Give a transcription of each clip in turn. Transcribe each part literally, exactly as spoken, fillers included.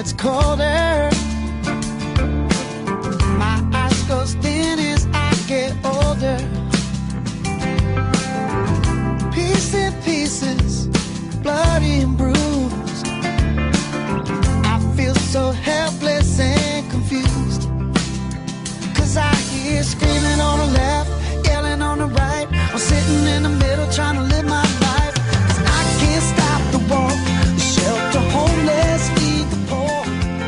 gets colder. My eyes go dim as I get older. Piece in pieces, bloody and bruised. I feel so helpless and confused. Cause I hear screaming on the left, yelling on the right. I'm sitting in the middle trying to live my life. Cause I can't stop the war. Shelter homeless, feed the poor.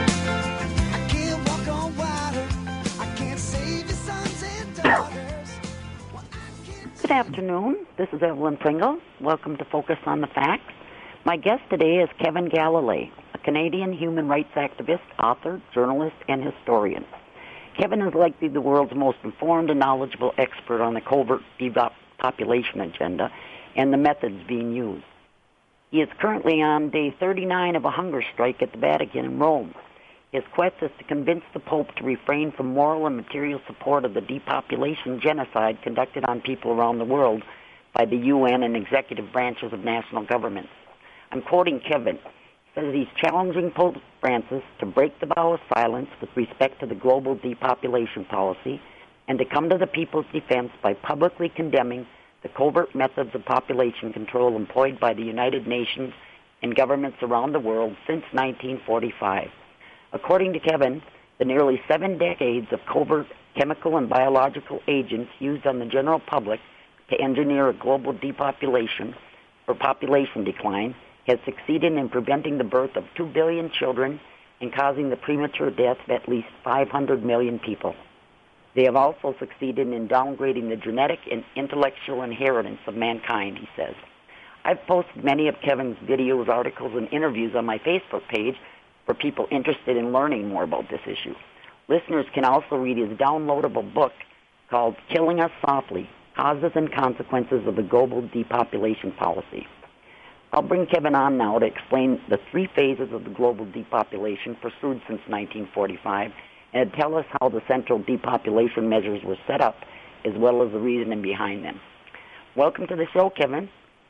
I can't walk on water. I can't save your sons and daughters. Well, Good afternoon. This is Evelyn Pringle. Welcome to Focus on the Facts. My guest today is Kevin Galilei, a Canadian human rights activist, author, journalist, and historian. Kevin is likely the world's most informed and knowledgeable expert on the covert depopulation agenda and the methods being used. He is currently on day thirty-nine of a hunger strike at the Vatican in Rome. His quest is to convince the Pope to refrain from moral and material support of the depopulation genocide conducted on people around the world by the U N and executive branches of national governments. I'm quoting Kevin. Says he's challenging Pope Francis to break the vow of silence with respect to the global depopulation policy and to come to the people's defense by publicly condemning the covert methods of population control employed by the United Nations and governments around the world since nineteen forty-five. According to Kevin, the nearly seven decades of covert chemical and biological agents used on the general public to engineer a global depopulation or population decline has succeeded in preventing the birth of two billion children and causing the premature death of at least five hundred million people. They have also succeeded in downgrading the genetic and intellectual inheritance of mankind, he says. I've posted many of Kevin's videos, articles, and interviews on my Facebook page for people interested in learning more about this issue. Listeners can also read his downloadable book called Killing Us Softly, Causes and Consequences of the Global Depopulation Policy. I'll bring Kevin on now to explain the three phases of the global depopulation pursued since nineteen forty-five and to tell us how the central depopulation measures were set up as well as the reasoning behind them. Welcome to the show, Kevin.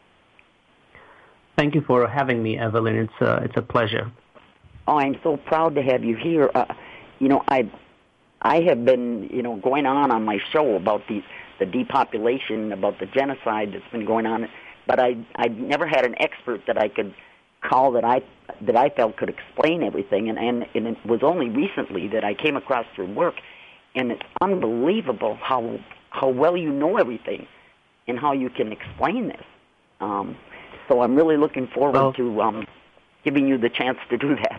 Thank you for having me, Evelyn. It's a, it's a pleasure. Oh, I'm so proud to have you here. Uh, you know, I I have been, you know, going on on my show about the, the depopulation, about the genocide that's been going on. But I I never had an expert that I could call that I that I felt could explain everything, and, and, and it was only recently that I came across your work, and it's unbelievable how how well you know everything and how you can explain this. Um, so I'm really looking forward well, to um, giving you the chance to do that.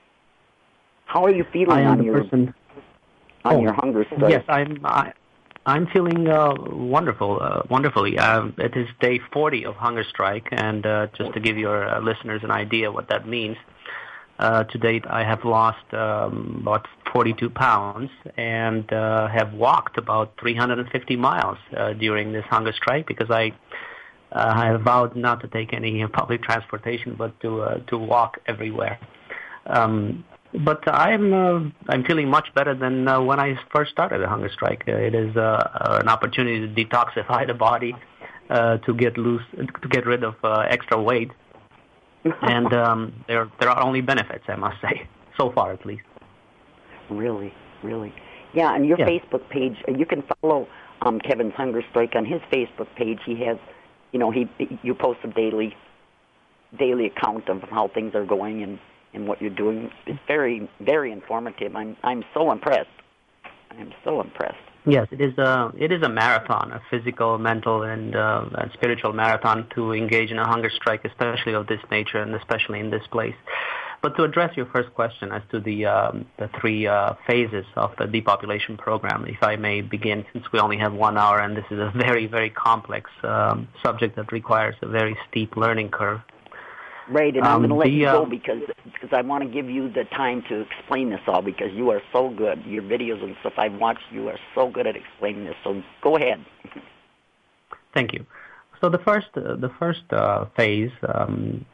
How are you feeling I am on your person. on oh, your hunger strike? Yes, I'm. I, I'm feeling uh, wonderful, uh, wonderfully. Um, it is day forty of hunger strike, and uh, just to give your uh, listeners an idea what that means, uh, to date I have lost um, about forty-two pounds and uh, have walked about three hundred fifty miles uh, during this hunger strike because I uh, I have vowed not to take any public transportation, but to uh, to walk everywhere. Um, But I'm uh, I'm feeling much better than uh, when I first started the hunger strike. Uh, it is uh, an opportunity to detoxify the body, uh, to get loose, to get rid of uh, extra weight, and um, there there are only benefits, I must say, so far at least. Really, really, yeah. And your yeah. Facebook page, you can follow um, Kevin's hunger strike on his Facebook page. He has, you know, he you post a daily daily account of how things are going and. and what you're doing. It's very, very informative. I'm I'm so impressed. I'm so impressed. Yes, it is a it is a marathon, a physical, mental, and, uh, and spiritual marathon to engage in a hunger strike, especially of this nature and especially in this place. But to address your first question as to the um, the three uh, phases of the depopulation program, if I may begin, since we only have one hour and this is a very, very complex um, subject that requires a very steep learning curve. Right, and um, I'm going to let the, you go uh, because because I want to give you the time to explain this all because you are so good. Your videos and stuff I've watched, you are so good at explaining this. So go ahead. Thank you. So the first uh, the first uh, phase um,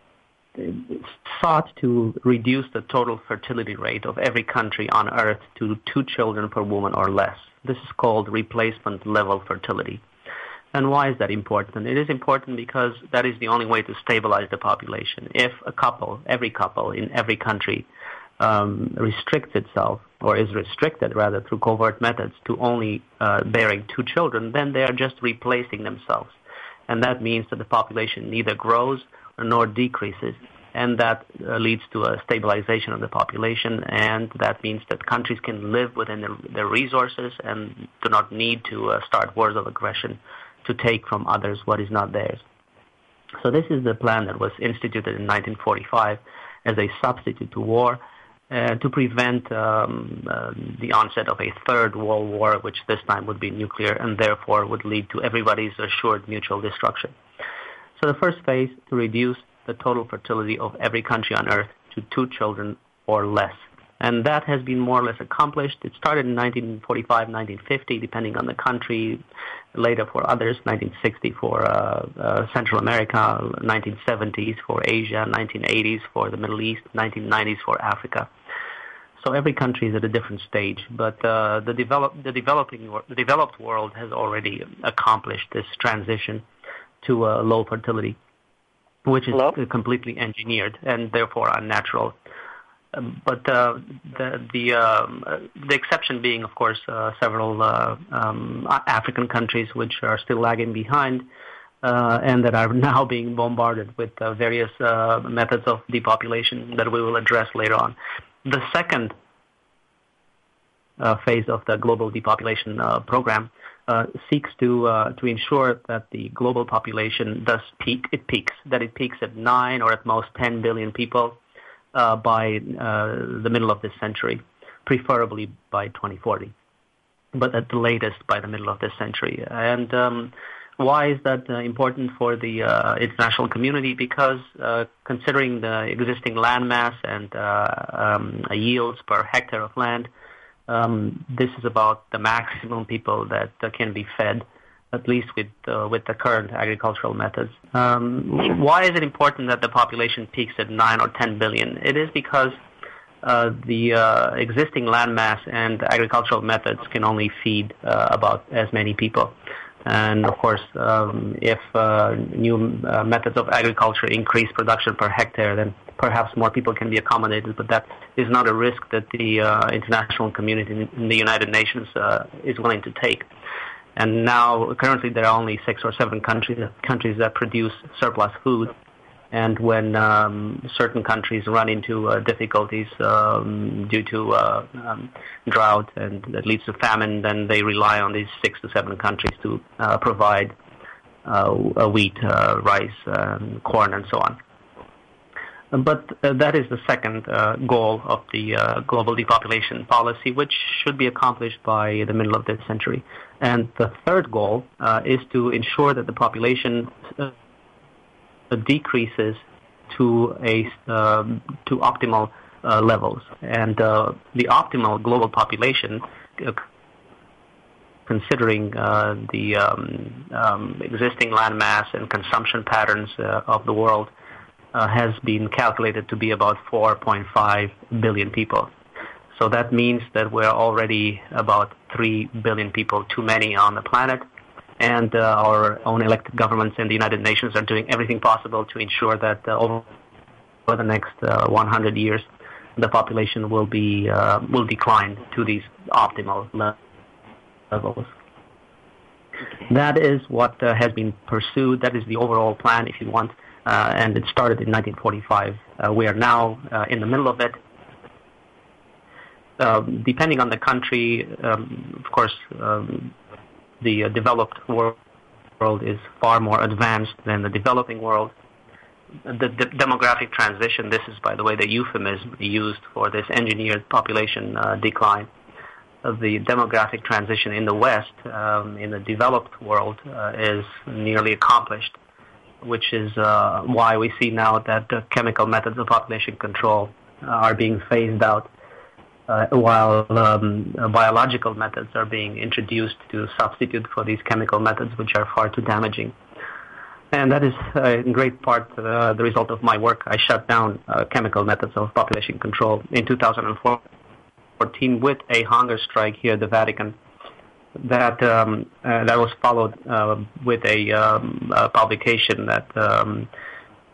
sought to reduce the total fertility rate of every country on Earth to two children per woman or less. This is called replacement level fertility. And why is that important? It is important because that is the only way to stabilize the population. If a couple, every couple in every country, um, restricts itself, or is restricted rather, through covert methods to only uh, bearing two children, then they are just replacing themselves. And that means that the population neither grows nor decreases. And that uh, leads to a stabilization of the population, and that means that countries can live within their, their resources and do not need to uh, start wars of aggression to take from others what is not theirs. So this is the plan that was instituted in nineteen forty-five as a substitute to war uh, to prevent um, uh, the onset of a third world war, which this time would be nuclear and therefore would lead to everybody's assured mutual destruction. So the first phase, to reduce the total fertility of every country on Earth to two children or less. And that has been more or less accomplished. It started in nineteen forty-five, nineteen fifty, depending on the country, later for others, nineteen sixty for uh, uh, Central America, nineteen seventies for Asia, nineteen eighties for the Middle East, nineteen nineties for Africa. So every country is at a different stage, but uh, the, develop, the, developing, the developed world has already accomplished this transition to uh, low fertility, which is Hello? completely engineered and therefore unnatural. Um, but uh, the the, um, uh, the exception being, of course, uh, several uh, um, African countries which are still lagging behind uh, and that are now being bombarded with uh, various uh, methods of depopulation that we will address later on. The second uh, phase of the global depopulation uh, program Uh, seeks to uh, to ensure that the global population does peak. It peaks. That it peaks at nine or at most ten billion people uh, by uh, the middle of this century, preferably by twenty forty, but at the latest by the middle of this century. And um, why is that uh, important for the uh, international community? Because uh, considering the existing landmass and uh, um, yields per hectare of land, Um, this is about the maximum people that uh, can be fed, at least with uh, with the current agricultural methods. Um, why is it important that the population peaks at nine or ten billion? It is because uh, the uh, existing landmass and agricultural methods can only feed uh, about as many people. And of course, um, if uh, new uh, methods of agriculture increase production per hectare, then perhaps more people can be accommodated, but that is not a risk that the uh, international community in the United Nations uh, is willing to take. And now, currently, there are only six or seven countries countries that produce surplus food. And when um, certain countries run into uh, difficulties um, due to uh, um, drought and that leads to famine, then they rely on these six to seven countries to uh, provide uh, wheat, uh, rice, um, corn, and so on. But uh, that is the second uh, goal of the uh, global depopulation policy, which should be accomplished by the middle of this century. And the third goal uh, is to ensure that the population uh, decreases to a uh, to optimal uh, levels. And uh, the optimal global population, uh, considering uh, the um, um, existing landmass and consumption patterns uh, of the world, Uh, has been calculated to be about four point five billion people. So that means that we're already about three billion people too many on the planet, and uh, our own elected governments in the United Nations are doing everything possible to ensure that uh, over the next uh, one hundred years, the population will be uh, will decline to these optimal levels. That is what uh, has been pursued. That is the overall plan, if you want. Uh, and it started in nineteen forty-five. Uh, we are now uh, in the middle of it. Uh, depending on the country, um, of course, um, the uh, developed world is far more advanced than the developing world. The, the demographic transition, this is, by the way, the euphemism used for this engineered population uh, decline. Uh, the demographic transition in the West, um, in the developed world, uh, is nearly accomplished, which is uh, why we see now that uh, chemical methods of population control uh, are being phased out, uh, while um, uh, biological methods are being introduced to substitute for these chemical methods, which are far too damaging. And that is uh, in great part uh, the result of my work. I shut down uh, chemical methods of population control in two thousand fourteen with a hunger strike here at the Vatican. That um, uh, that was followed uh, with a, um, a publication that um,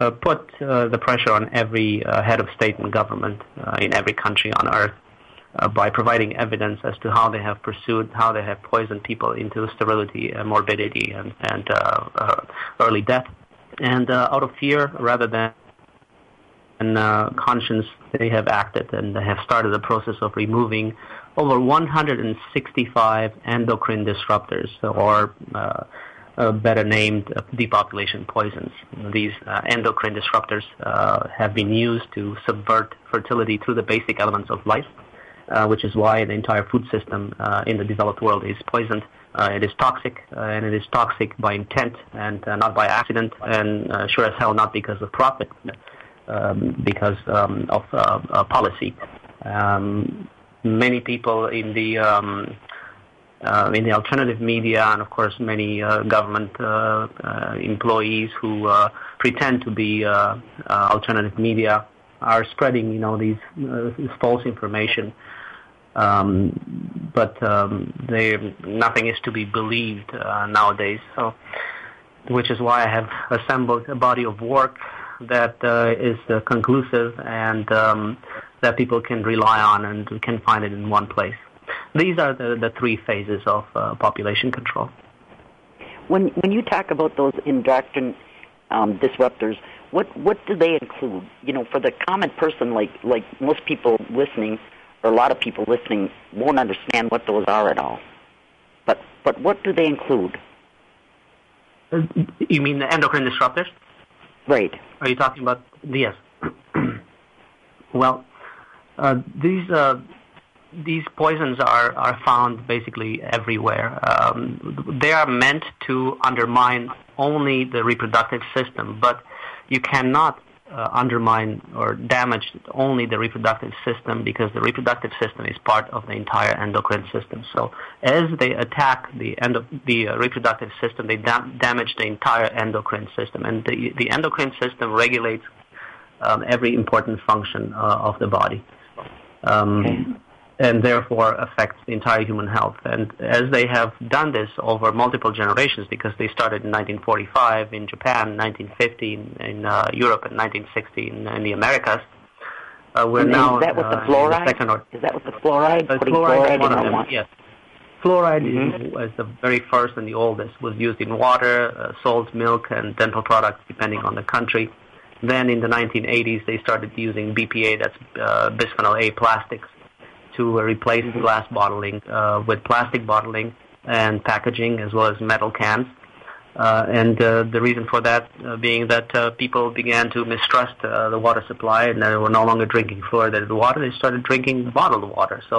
uh, put uh, the pressure on every uh, head of state and government uh, in every country on earth uh, by providing evidence as to how they have pursued, how they have poisoned people into sterility, and morbidity, and, and uh, uh, early death. And uh, out of fear, rather than and, uh, conscience, they have acted and they have started the process of removing over one hundred sixty-five endocrine disruptors, or uh, uh, better named uh, depopulation poisons. These uh, endocrine disruptors uh, have been used to subvert fertility through the basic elements of life, uh, which is why the entire food system uh, in the developed world is poisoned. Uh, it is toxic, uh, and it is toxic by intent and uh, not by accident, and uh, sure as hell not because of profit, um, because um, of uh, uh, policy. Um, many people in the um, uh, in the alternative media, and of course many uh, government uh, uh, employees who uh, pretend to be uh, uh, alternative media, are spreading, you know, these uh, this false information. Um, but um, they, nothing is to be believed uh, nowadays. So, which is why I have assembled a body of work that uh, is uh, conclusive and um, that people can rely on and can find it in one place. These are the, the three phases of uh, population control. When when you talk about those endocrine um, disruptors, what what do they include? You know, for the common person, like like most people listening, or a lot of people listening, won't understand what those are at all. But but what do they include? Uh, you mean the endocrine disruptors? Right. Are you talking about yes? Well, uh, these uh, these poisons are, are found basically everywhere. Um, they are meant to undermine only the reproductive system, but you cannot Uh, undermine or damage only the reproductive system, because the reproductive system is part of the entire endocrine system. So as they attack the end of the uh, reproductive system, they da- damage the entire endocrine system, and the, the endocrine system regulates um, every important function uh, of the body. Um, okay. And therefore affects the entire human health. And as they have done this over multiple generations, because they started in nineteen forty-five in Japan, nineteen fifty in, in uh, Europe, and nineteen sixty in, in the Americas, uh, we're and now is that with uh, the fluoride? The second or is that with the fluoride? Uh, Putting fluoride, fluoride is one in of them. One? Yes, fluoride mm-hmm. is, is the very first and the oldest. Was used in water, uh, salt, milk, and dental products, depending on the country. Then in the nineteen eighties, they started using B P A, that's uh, bisphenol A plastics, to replace glass bottling uh, with plastic bottling and packaging, as well as metal cans. Uh, and uh, the reason for that uh, being that uh, people began to mistrust uh, the water supply, and they were no longer drinking fluoridated water. They started drinking bottled water. So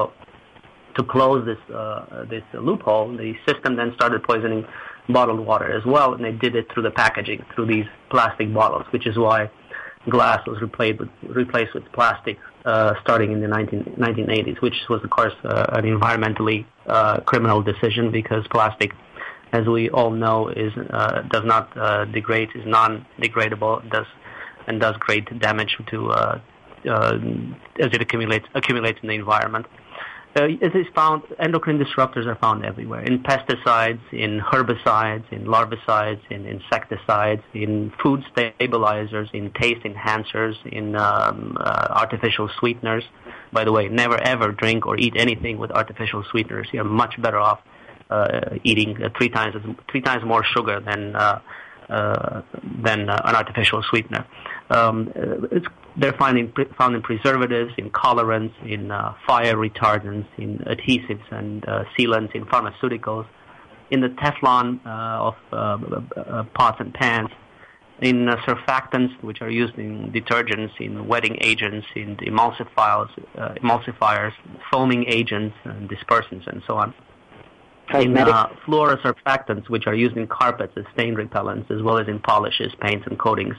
to close this uh, this loophole, the system then started poisoning bottled water as well, and they did it through the packaging, through these plastic bottles, which is why glass was replaced with, replaced with plastic uh, starting in the nineteen eighties, which was, of course, uh, an environmentally uh, criminal decision, because plastic, as we all know, is uh, does not uh, degrade, is non-degradable, does and does great damage to uh, uh, as it accumulates accumulates in the environment. Uh, it is found, endocrine disruptors are found everywhere, in pesticides, in herbicides, in larvicides, in insecticides, in food stabilizers, in taste enhancers, in um, uh, artificial sweeteners. By the way, never ever drink or eat anything with artificial sweeteners. You're much better off uh, eating uh, three times three times more sugar than uh, uh, than uh, an artificial sweetener. Um, it's, they're finding, found in preservatives, in colorants, in uh, fire retardants, in adhesives and uh, sealants, in pharmaceuticals, in the Teflon uh, of uh, uh, pots and pans, in uh, surfactants, which are used in detergents, in wetting agents, in emulsifiers, uh, emulsifiers, foaming agents, and dispersants, and so on. In uh, fluorosurfactants, which are used in carpets as stain repellents, as well as in polishes, paints, and coatings.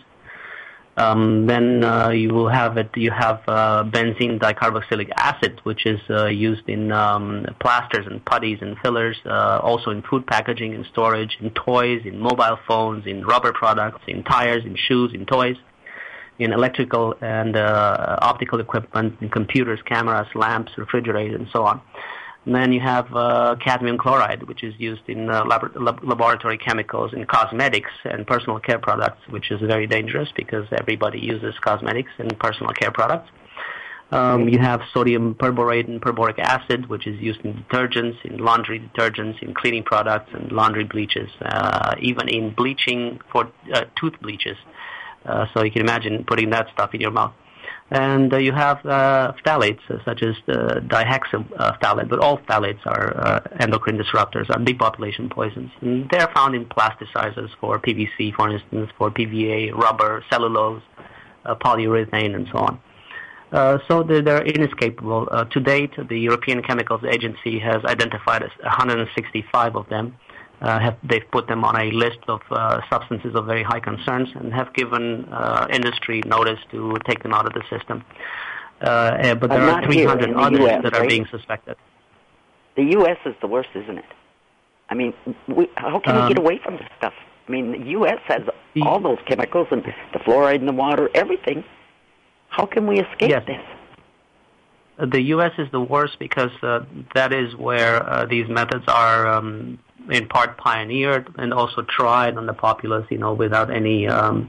Um, then uh, you will have it. You have uh, benzene dicarboxylic acid, which is uh, used in um, plasters and putties and fillers, uh, also in food packaging and storage, in toys, in mobile phones, in rubber products, in tires, in shoes, in toys, in electrical and uh, optical equipment, in computers, cameras, lamps, refrigerators, and so on. And then you have uh, cadmium chloride, which is used in uh, lab- lab- laboratory chemicals, in cosmetics and personal care products, which is very dangerous because everybody uses cosmetics and personal care products. Um, you have sodium perborate and perboric acid, which is used in detergents, in laundry detergents, in cleaning products, and laundry bleaches, uh, even in bleaching for uh, tooth bleaches. Uh, so you can imagine putting that stuff in your mouth. And uh, you have uh, phthalates, uh, such as uh, dihexaphthalate, but all phthalates are uh, endocrine disruptors, are depopulation poisons. And they're found in plasticizers for P V C, for instance, for P V A, rubber, cellulose, uh, polyurethane, and so on. Uh, so they're, they're inescapable. Uh, to date, the European Chemicals Agency has identified one hundred sixty-five of them. Uh, have, they've put them on a list of uh, substances of very high concerns and have given uh, industry notice to take them out of the system. Uh, but there are three hundred others U S, that are right? being suspected. The U S is the worst, isn't it? I mean, we, how can um, we get away from this stuff? I mean, the U S has the, all those chemicals and the fluoride in the water, everything. How can we escape yes. this? The U S is the worst because uh, that is where uh, these methods are um, in part pioneered and also tried on the populace, you know, without any um,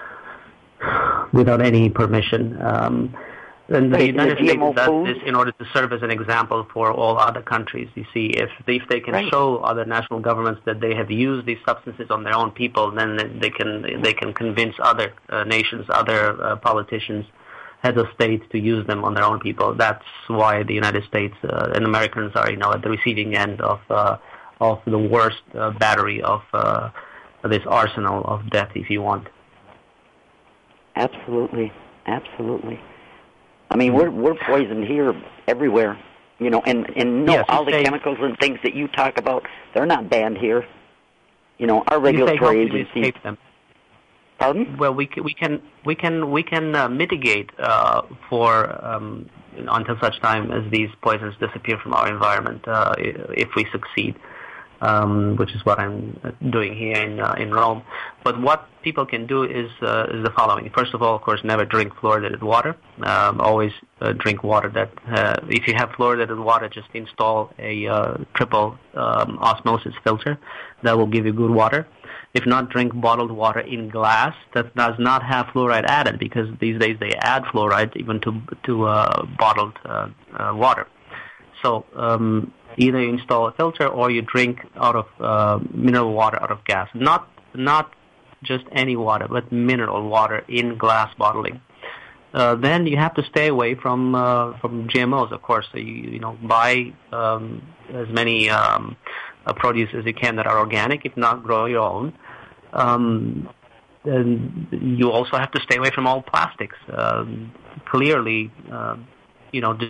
without any permission. Um, and the United States does this in order to serve as an example for all other countries. You see, if if they can right. show other national governments that they have used these substances on their own people, then they can they can convince other uh, nations, other uh, politicians, heads of states to use them on their own people. That's why the United States uh, and Americans are, you know, at the receiving end of uh, of the worst uh, battery of uh, this arsenal of death, if you want. Absolutely, absolutely. I mean, we're we're poisoned here everywhere, you know, and and no, yes, all the say, chemicals and things that you talk about, they're not banned here. You know, our regulatory agencies. Them. Pardon? Well, we can we can we can we can uh, mitigate uh, for um, until such time as these poisons disappear from our environment. Uh, if we succeed, um, which is what I'm doing here in uh, in Rome. But what people can do is uh, is the following. First of all, of course, never drink fluoridated water. Um, always uh, drink water that. Uh, if you have fluoridated water, just install a uh, triple um, osmosis filter. That will give you good water. If not, drink bottled water in glass that does not have fluoride added, because these days they add fluoride even to to uh, bottled uh, uh, water. So um, either you install a filter or you drink out of uh, mineral water out of gas. Not not just any water, but mineral water in glass bottling. Uh, then you have to stay away from uh, from G M Os, of course. So you you know buy um, as many um, uh, produce as you can that are organic. If not, grow your own. Um, and you also have to stay away from all plastics. Um, clearly, uh, you know, do,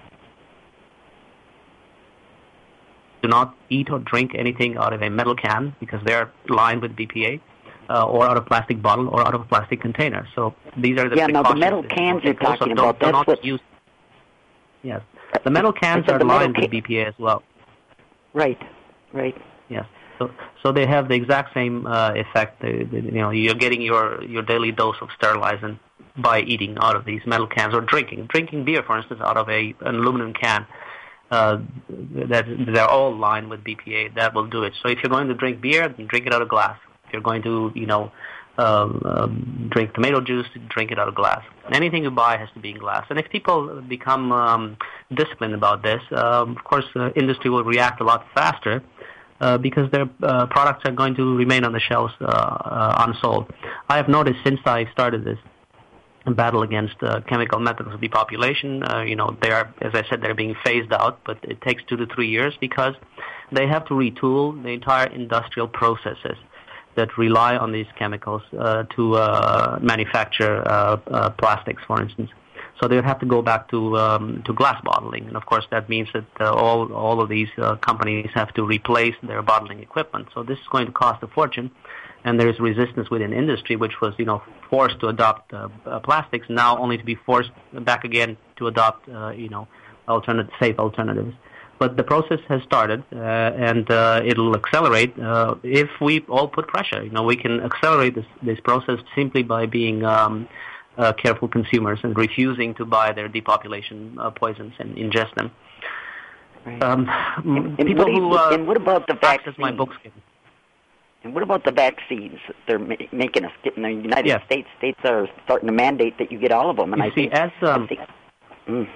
do not eat or drink anything out of a metal can because they're lined with B P A. Uh, or out of plastic bottle, or out of a plastic container. So these are the yeah. precautions. Now the metal cans you're talking about. That's what. Use, yes, the metal cans are lined with B P A as well. Right, right. Yes. So, so they have the exact same uh, effect. They, they, you know, you're getting your your daily dose of sterilizant by eating out of these metal cans or drinking. Drinking beer, for instance, out of a an aluminum can. Uh, that they're all lined with B P A. That will do it. So if you're going to drink beer, then drink it out of glass. If you're going to, you know, um, um, drink tomato juice, drink it out of glass. Anything you buy has to be in glass. And if people become um, disciplined about this, um, of course, uh, industry will react a lot faster uh, because their uh, products are going to remain on the shelves uh, uh, unsold. I have noticed since I started this battle against uh, chemical methods of depopulation, uh, you know, they are, as I said, they're being phased out, but it takes two to three years because they have to retool the entire industrial processes that rely on these chemicals uh, to uh, manufacture uh, uh, plastics, for instance. So they would have to go back to um, to glass bottling, and of course that means that uh, all all of these uh, companies have to replace their bottling equipment. So this is going to cost a fortune, and there is resistance within industry, which was you know forced to adopt uh, uh, plastics, now only to be forced back again to adopt uh, you know alternate safe alternatives. But the process has started, uh, and uh, it'll accelerate uh, if we all put pressure. You know, we can accelerate this this process simply by being um, uh, careful consumers and refusing to buy their depopulation uh, poisons and ingest them. Right. Um, and, and people what you, who uh, and what about the vaccines? my books. And what about the vaccines that they're ma- making us get in the United yes. States? States are starting to mandate that you get all of them. And you I see, think, as um, I think, mm.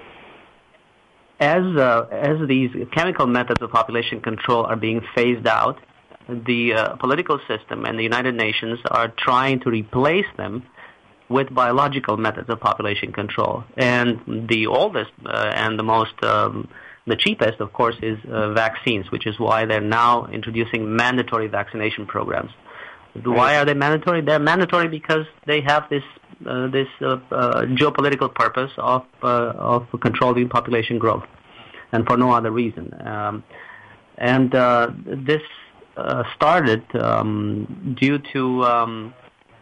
as uh, as these chemical methods of population control are being phased out, the uh, political system and the United Nations are trying to replace them with biological methods of population control. And the oldest uh, and the most, um, the cheapest, of course, is uh, vaccines, which is why they're now introducing mandatory vaccination programs. Right. Why are they mandatory? They're mandatory because they have this uh, this uh, uh, geopolitical purpose of uh, of controlling population growth, and for no other reason. Um, and uh, this uh, started um, due to um,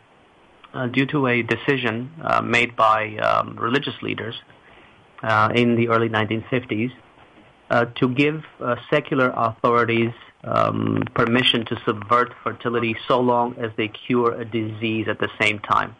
Uh, due to a decision uh, made by um, religious leaders uh, in the early nineteen fifties uh, to give uh, secular authorities um, permission to subvert fertility so long as they cure a disease at the same time.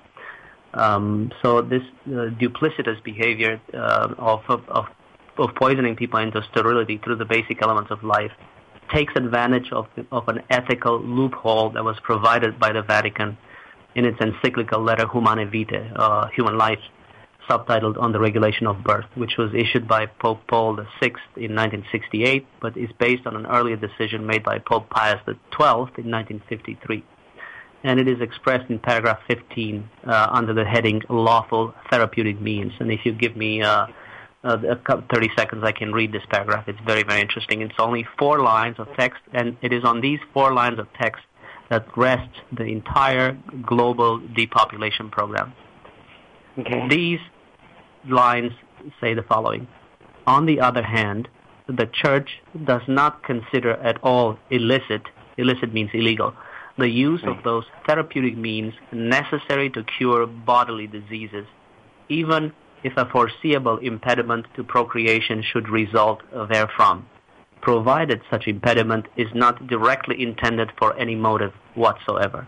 Um, so this uh, duplicitous behavior uh, of, of, of poisoning people into sterility through the basic elements of life takes advantage of, of an ethical loophole that was provided by the Vatican in its encyclical letter Humane Vitae, uh, Human Life, subtitled On the Regulation of Birth, which was issued by Pope Paul the Sixth in nineteen sixty-eight, but is based on an earlier decision made by Pope Pius the Twelfth in nineteen fifty-three. And it is expressed in paragraph fifteen uh, under the heading Lawful Therapeutic Means. And if you give me uh, uh, thirty seconds, I can read this paragraph. It's very, very interesting. It's only four lines of text, and it is on these four lines of text that rests the entire global depopulation program. Okay. These lines say the following. On the other hand, the Church does not consider at all illicit, illicit means illegal, the use right. of those therapeutic means necessary to cure bodily diseases, even if a foreseeable impediment to procreation should result therefrom, provided such impediment is not directly intended for any motive whatsoever.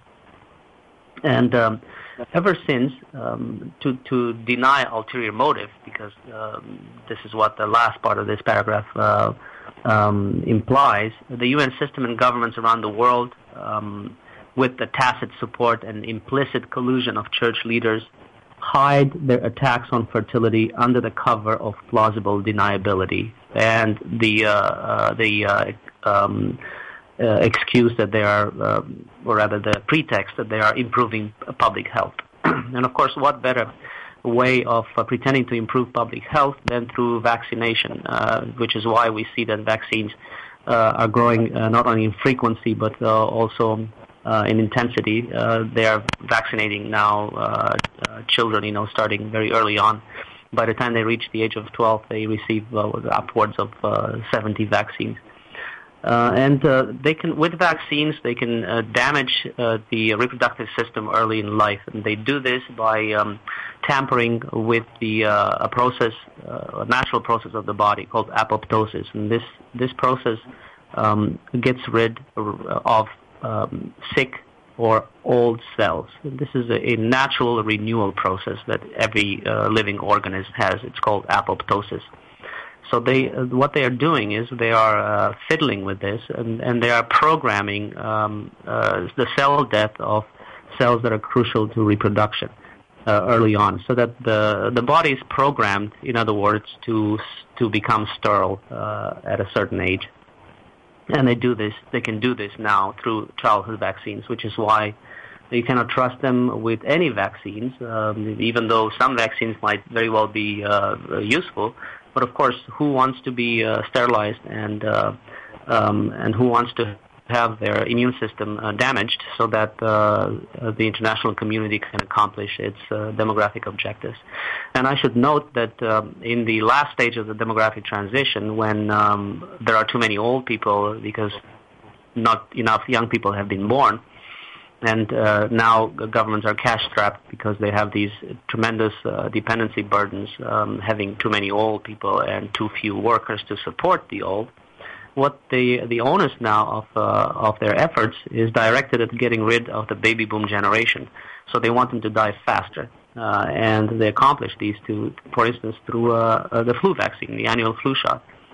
And um, ever since, um, to, to deny ulterior motive, because um, this is what the last part of this paragraph uh, um, implies, the U N system and governments around the world, um, with the tacit support and implicit collusion of church leaders, hide their attacks on fertility under the cover of plausible deniability and the uh, uh, the uh, um, uh, excuse that they are, uh, or rather the pretext that they are improving public health. And of course, what better way of uh, pretending to improve public health than through vaccination, uh, which is why we see that vaccines uh, are growing uh, not only in frequency but uh, also Uh, in intensity. Uh, they are vaccinating now uh, uh, children, you know, starting very early on. By the time they reach the age of twelve, they receive uh, upwards of uh, seventy vaccines. Uh, and uh, they can, with vaccines, they can uh, damage uh, the reproductive system early in life, and they do this by um, tampering with the uh, a process, uh, a natural process of the body called apoptosis. And this this process um, gets rid of Um, sick or old cells. This is a, a natural renewal process that every uh, living organism has. It's called apoptosis. So they, uh, what they are doing is they are uh, fiddling with this, and, and they are programming um, uh, the cell death of cells that are crucial to reproduction uh, early on, so that the the body is programmed, in other words, to to become sterile uh, at a certain age. And they do this, they can do this now through childhood vaccines, which is why you cannot trust them with any vaccines, um, even though some vaccines might very well be uh, useful. But of course, who wants to be uh, sterilized and uh, um, and who wants to have their immune system uh, damaged so that uh, the international community can accomplish its uh, demographic objectives. And I should note that um, in the last stage of the demographic transition, when um, there are too many old people because not enough young people have been born, and uh, now governments are cash-strapped because they have these tremendous uh, dependency burdens, um, having too many old people and too few workers to support the old. What the the onus now of uh, of their efforts is directed at getting rid of the baby boom generation. So they want them to die faster, uh, and they accomplish these two, for instance, through uh, uh, the flu vaccine, the annual flu shot.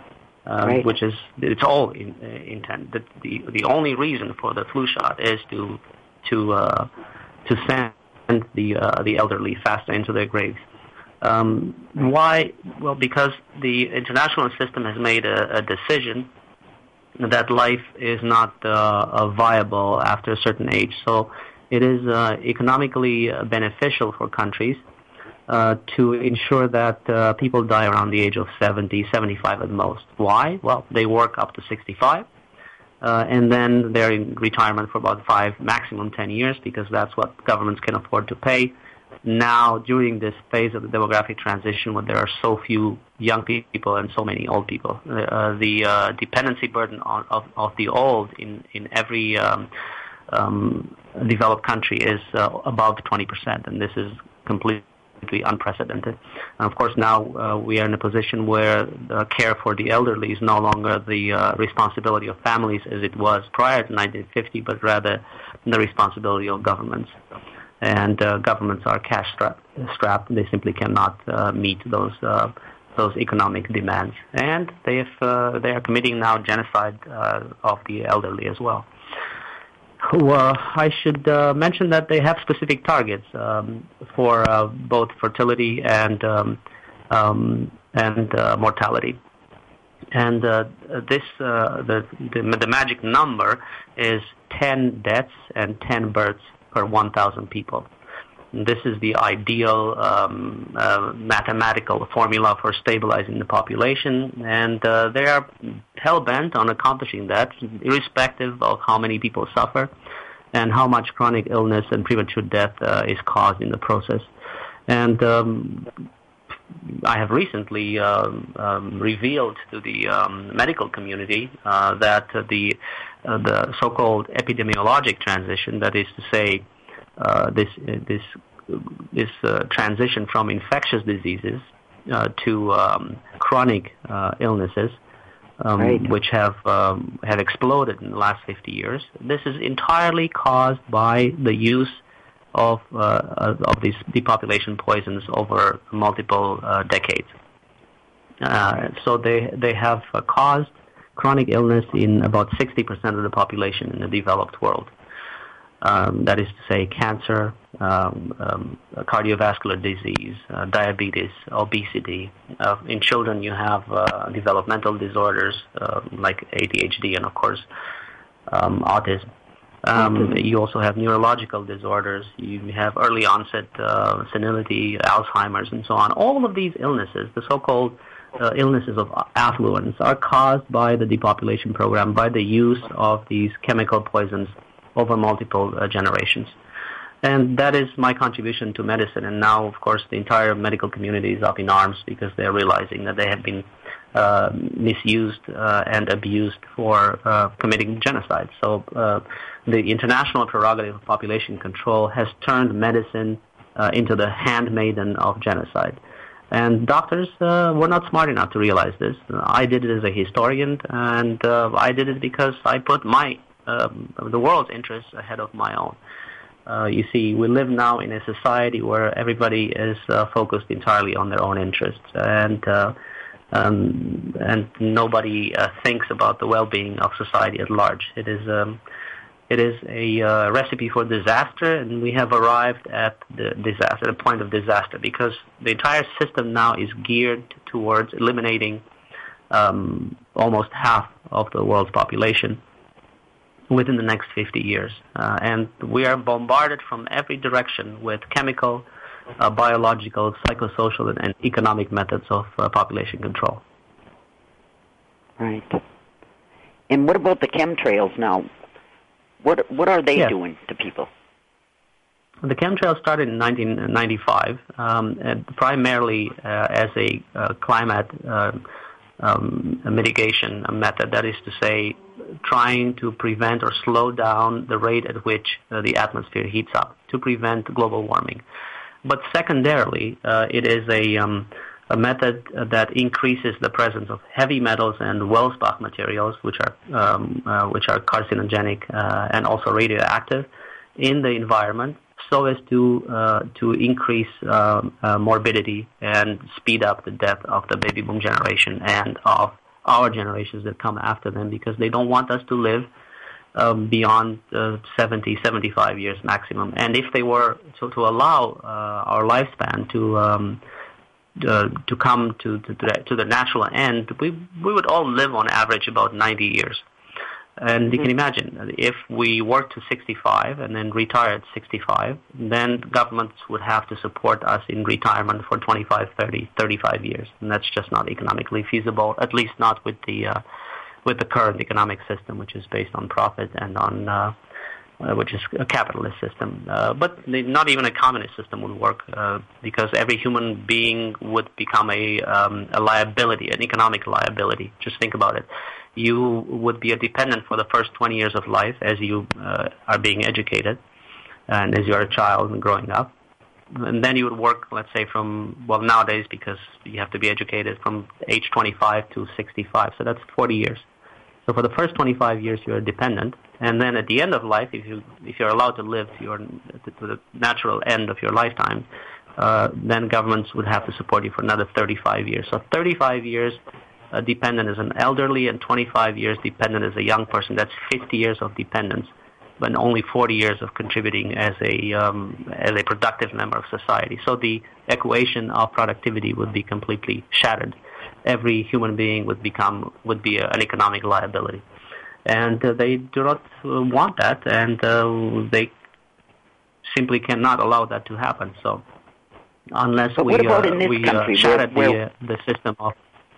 uh, right. which is it's all in, uh, intent. The, the the only reason for the flu shot is to to uh, to send the uh, the elderly faster into their graves. Um, why? Well, because the international system has made a, a decision that life is not uh, viable after a certain age. So it is uh, economically beneficial for countries uh, to ensure that uh, people die around the age of seventy, seventy-five at most. Why? Well, they work up to sixty-five, uh, and then they're in retirement for about five, maximum ten years, because that's what governments can afford to pay. Now, during this phase of the demographic transition, when there are so few young people and so many old people, uh, the uh, dependency burden on, of, of the old in, in every um, um, developed country is uh, above twenty percent, and this is completely unprecedented. And of course, now uh, we are in a position where the care for the elderly is no longer the uh, responsibility of families as it was prior to nineteen fifty, but rather the responsibility of governments. And uh, governments are cash strapped. strapped. They simply cannot uh, meet those uh, those economic demands, and they have, uh, they are committing now genocide uh, of the elderly as well. Well, I should uh, mention that they have specific targets um, for uh, both fertility and um, um, and uh, mortality. And uh, this uh, the, the the magic number is ten deaths and ten births per one thousand people. This is the ideal um, uh, mathematical formula for stabilizing the population, and uh, they are hell-bent on accomplishing that, irrespective of how many people suffer and how much chronic illness and premature death uh, is caused in the process. And um, I have recently um, um, revealed to the um, medical community uh, that uh, the uh, the so-called epidemiologic transition, that is to say, uh, this this this uh, transition from infectious diseases uh, to um, chronic uh, illnesses, um, right. which have um, have exploded in the last fifty years. This is entirely caused by the use of uh, of these depopulation poisons over multiple uh, decades. Uh, so they they have uh, caused chronic illness in about sixty percent of the population in the developed world. Um, that is to say, cancer, um, um, cardiovascular disease, uh, diabetes, obesity. Uh, in children, you have uh, developmental disorders uh, like A D H D and, of course, um, autism. Um, you also have neurological disorders. You have early onset uh, senility, Alzheimer's, and so on. All of these illnesses, the so-called uh, illnesses of affluence, are caused by the depopulation program, by the use of these chemical poisons over multiple uh, generations. And that is my contribution to medicine. And now, of course, the entire medical community is up in arms because they're realizing that they have been uh, misused uh, and abused for uh, committing genocide. So uh, the international prerogative of population control has turned medicine uh, into the handmaiden of genocide. And doctors uh, were not smart enough to realize this. I did it as a historian, and uh, I did it because I put my um, the world's interests ahead of my own. Uh, you see, we live now in a society where everybody is uh, focused entirely on their own interests, and uh, um, and nobody uh, thinks about the well-being of society at large. It is um, it is a uh, recipe for disaster, and we have arrived at the disaster, the point of disaster, because the entire system now is geared towards eliminating um, almost half of the world's population within the next fifty years. Uh, and we are bombarded from every direction with chemical, uh, biological, psychosocial, and, and economic methods of uh, population control. Right. And what about the chemtrails now? What what are they yes. doing to people? The chemtrails started in nineteen ninety-five, um, and primarily uh, as a uh, climate uh, um, a mitigation method, that is to say, trying to prevent or slow down the rate at which uh, the atmosphere heats up, to prevent global warming. But secondarily, uh, it is a, um, a method that increases the presence of heavy metals and Welsbach materials, which are um, uh, which are carcinogenic uh, and also radioactive, in the environment, so as to uh, to increase uh, uh, morbidity and speed up the death of the baby boom generation and of our generations that come after them, because they don't want us to live um, beyond uh, seventy, seventy-five years maximum. And if they were to, to allow uh, our lifespan to um, uh, to come to to the, to the natural end, we we would all live on average about ninety years. And you can imagine, if we work to sixty-five and then retire at sixty-five, then governments would have to support us in retirement for twenty-five, thirty, thirty-five years. And that's just not economically feasible, at least not with the uh, with the current economic system, which is based on profit and on, uh, uh, which is a capitalist system. Uh, but the, not even a communist system would work, uh, because every human being would become a, um, a liability, an economic liability. Just think about it. You would be a dependent for the first twenty years of life as you uh, are being educated and as you're a child and growing up. And then you would work, let's say, from, well, nowadays, because you have to be educated from age twenty-five to sixty-five, so that's forty years. So for the first twenty-five years, you're a dependent. And then at the end of life, if, you, if you're allowed to live to, your, to the natural end of your lifetime, uh, then governments would have to support you for another thirty-five years. So thirty-five years Uh, dependent as an elderly, and twenty-five years dependent as a young person. That's fifty years of dependence, but only forty years of contributing as a um, as a productive member of society. So the equation of productivity would be completely shattered. Every human being would become would be a, an economic liability, and uh, they do not uh, want that, and uh, they simply cannot allow that to happen. So unless but we what about uh, in this we country, uh, shattered where, where, the uh, the system of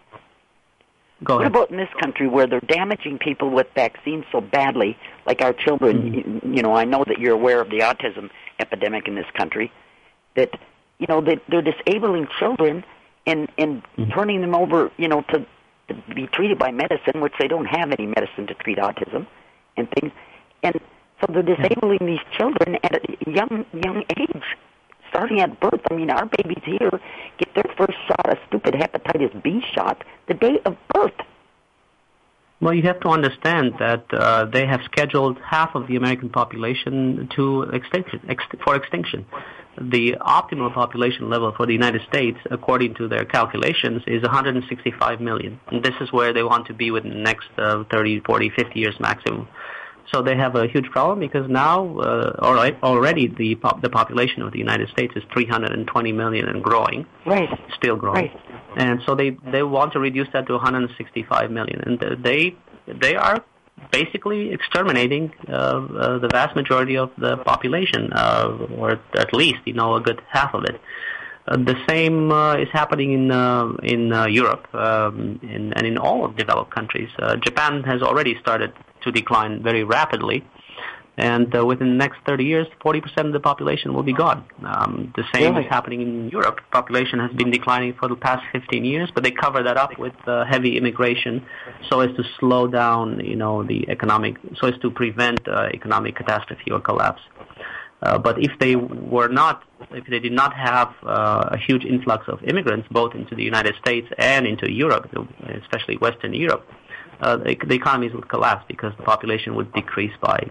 Go What ahead. about in this country where they're damaging people with vaccines so badly, like our children? Mm-hmm. you, you know, I know that you're aware of the autism epidemic in this country, that, you know, they, they're disabling children and, and mm-hmm. turning them over, you know, to, to be treated by medicine, which they don't have any medicine to treat autism and things. And so they're disabling these children at a young, young age. Starting at birth. I mean, our babies here get their first shot, a stupid hepatitis B shot, the day of birth. Well, you have to understand that uh, they have scheduled half of the American population to extinction, ex- for extinction. The optimal population level for the United States, according to their calculations, is one hundred sixty-five million. And this is where they want to be within the next uh, thirty, forty, fifty years maximum. So they have a huge problem, because now uh, already the pop- the population of the United States is three hundred twenty million and growing, right? Still growing, right. And so they, they want to reduce that to one hundred sixty-five million, and they they are basically exterminating uh, uh, the vast majority of the population, uh, or at least you know a good half of it. Uh, the same uh, is happening in uh, in uh, Europe um, in, and in all of developed countries. Uh, Japan has already started to decline very rapidly, and uh, within the next thirty years, forty percent of the population will be gone. Um, the same really? is happening in Europe. Population has been declining for the past fifteen years, but they cover that up with uh, heavy immigration, so as to slow down, you know, the economic, so as to prevent uh, economic catastrophe or collapse. Uh, but if they were not, if they did not have uh, a huge influx of immigrants, both into the United States and into Europe, especially Western Europe, uh, the, the economies would collapse, because the population would decrease by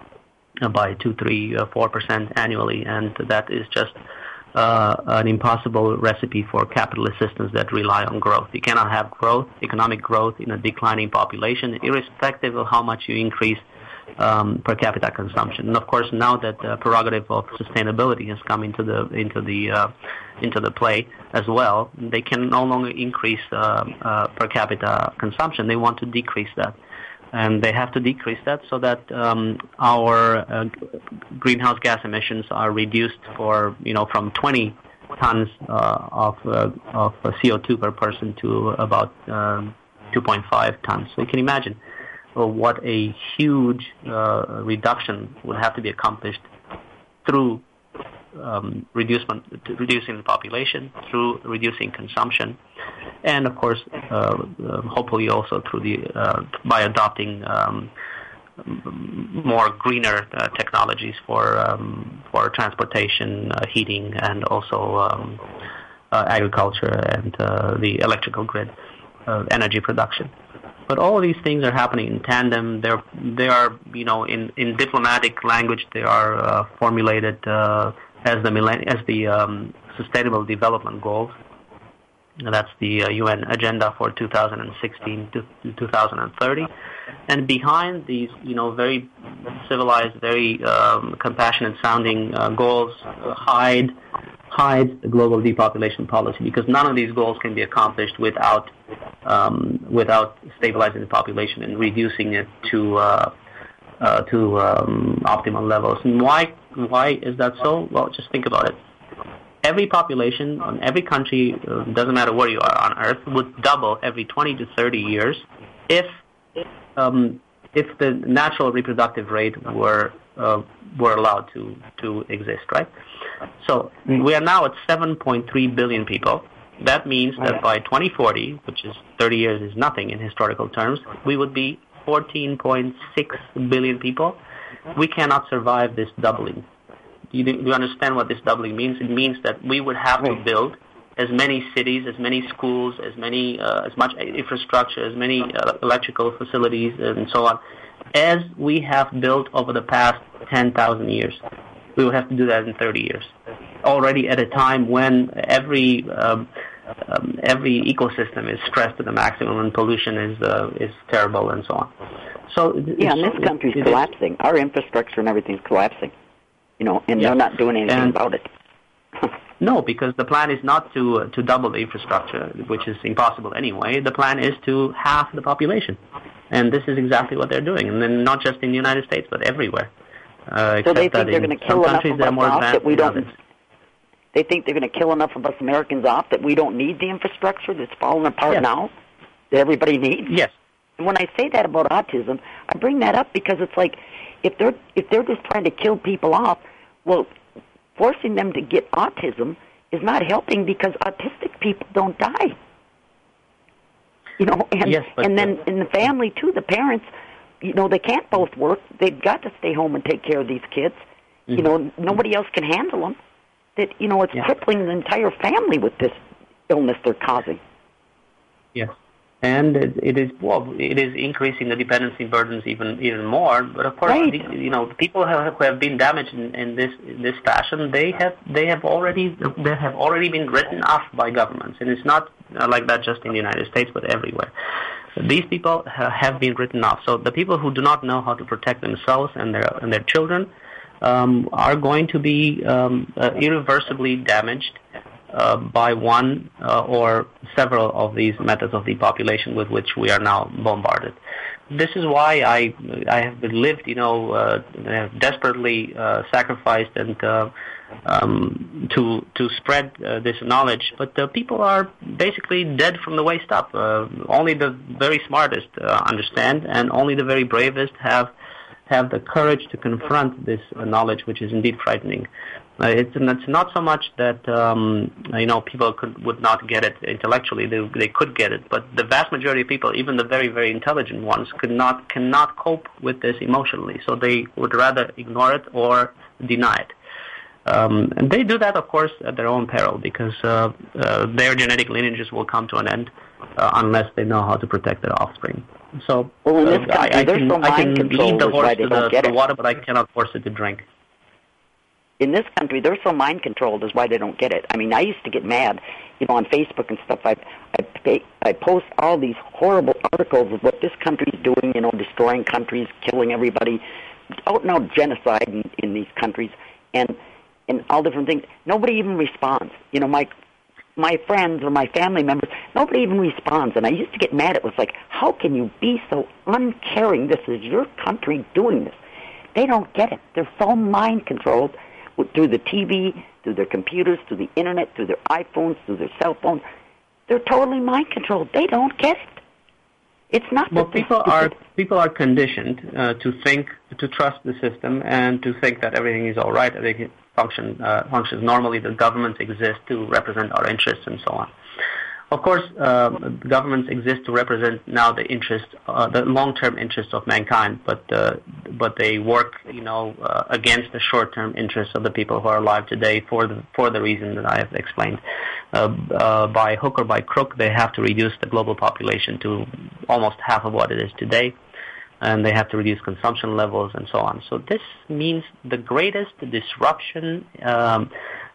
uh, by two, three, uh, four percent annually, and that is just uh, an impossible recipe for capitalist systems that rely on growth. You cannot have growth, economic growth, in a declining population, irrespective of how much you increase Um, per capita consumption. And of course, now that the prerogative of sustainability has come into the into the uh, into the play as well, they can no longer increase uh, uh, per capita consumption. They want to decrease that, and they have to decrease that so that um, our uh, greenhouse gas emissions are reduced for you know from twenty tons uh, of uh, of C O two per person to about um, two point five tons. So you can imagine what a huge uh, reduction would have to be accomplished through um, reducement, reducing the population, through reducing consumption, and of course, uh, hopefully also through the uh, by adopting um, more greener uh, technologies for um, for transportation, uh, heating, and also um, uh, agriculture and uh, the electrical grid, uh, energy production. But all of these things are happening in tandem. They're, they are, you know, in, in diplomatic language, they are uh, formulated uh, as the millenn- as the um, Sustainable Development Goals. That's the uh, U N agenda for two thousand sixteen to two thousand thirty. And behind these, you know, very civilized, very um, compassionate-sounding uh, goals uh, hide hide the global depopulation policy, because none of these goals can be accomplished without um, without stabilizing the population and reducing it to uh, uh, to um, optimal levels. And why why is that so? Well, just think about it. Every population in every country, uh, doesn't matter where you are on Earth, would double every twenty to thirty years if um, if the natural reproductive rate were uh, were allowed to to exist, right? So we are now at seven point three billion people. That means that by twenty forty, which is thirty years is nothing in historical terms, we would be fourteen point six billion people. We cannot survive this doubling. You, you understand what this doubling means? It means that we would have to build as many cities, as many schools, as many, uh, as much infrastructure, as many uh, electrical facilities, and so on, as we have built over the past ten thousand years. We would have to do that in thirty years, already at a time when every um, um, every ecosystem is stressed to the maximum and pollution is uh, is terrible and so on. So yeah, and this country's it, collapsing. Our infrastructure and everything's collapsing. You know, and yeah. they're not doing anything and, about it. No, because the plan is not to uh, to double the infrastructure, which is impossible anyway. The plan is to halve the population, and this is exactly what they're doing. And then not just in the United States, but everywhere. Uh, so they think they're going to kill enough of us off that we don't. Others. They think they're going to kill enough of us Americans off that we don't need the infrastructure that's falling apart yes. now that everybody needs. Yes. And when I say that about autism, I bring that up because it's like, if they're if they're just trying to kill people off, well, forcing them to get autism is not helping, because autistic people don't die. You know, and yes, but, and then uh, in the family too, the parents, you know, they can't both work. They've got to stay home and take care of these kids. Mm-hmm. You know, nobody else can handle them. That you know, it's yeah. crippling the entire family with this illness they're causing. Yes. And it, it is well, it is increasing the dependency burdens even even more. But of course, right. the, you know, people who have, who have been damaged in, in this in this fashion, they have they have already they have already been written off by governments, and it's not uh, like that just in the United States, but everywhere. These people ha- have been written off. So the people who do not know how to protect themselves and their and their children um, are going to be um, uh, irreversibly damaged Uh, by one uh, or several of these methods of depopulation with which we are now bombarded. This is why I I have lived, you know, uh, have desperately uh, sacrificed and uh, um, to to spread uh, this knowledge. But uh, people are basically dead from the waist up. Uh, only the very smartest uh, understand, and only the very bravest have have the courage to confront this uh, knowledge, which is indeed frightening. Uh, it's, it's not so much that um, you know people could would not get it intellectually; they they could get it, but the vast majority of people, even the very very intelligent ones, could not cannot cope with this emotionally. So they would rather ignore it or deny it. Um, and they do that, of course, at their own peril, because uh, uh, their genetic lineages will come to an end uh, unless they know how to protect their offspring. So well, in this uh, country, I, I there's can, no I can mind lead the horse to the, to the water, but I cannot force it to drink. In this country, they're so mind-controlled is why they don't get it. I mean, I used to get mad, you know, on Facebook and stuff. I I, I post all these horrible articles of what this country's doing, you know, destroying countries, killing everybody, out and out genocide in, in these countries, and and all different things. Nobody even responds. You know, my my friends or my family members, nobody even responds. And I used to get mad. It was like, how can you be so uncaring? This is your country doing this. They don't get it. They're so mind-controlled through the T V, through their computers, through the internet, through their iPhones, through their cell phones. They're totally mind-controlled. They don't get it. It's not well, that people are people are conditioned uh, to think, to trust the system, and to think that everything is all right, everything function uh, functions normally. The governments exist to represent our interests, and so on. Of course, uh, governments exist to represent now the interest, uh, the long-term interests of mankind, but uh, but they work, you know, uh, against the short-term interests of the people who are alive today for the for the reason that I have explained. Uh, uh, by hook or by crook, they have to reduce the global population to almost half of what it is today, and they have to reduce consumption levels and so on. So this means the greatest disruption um,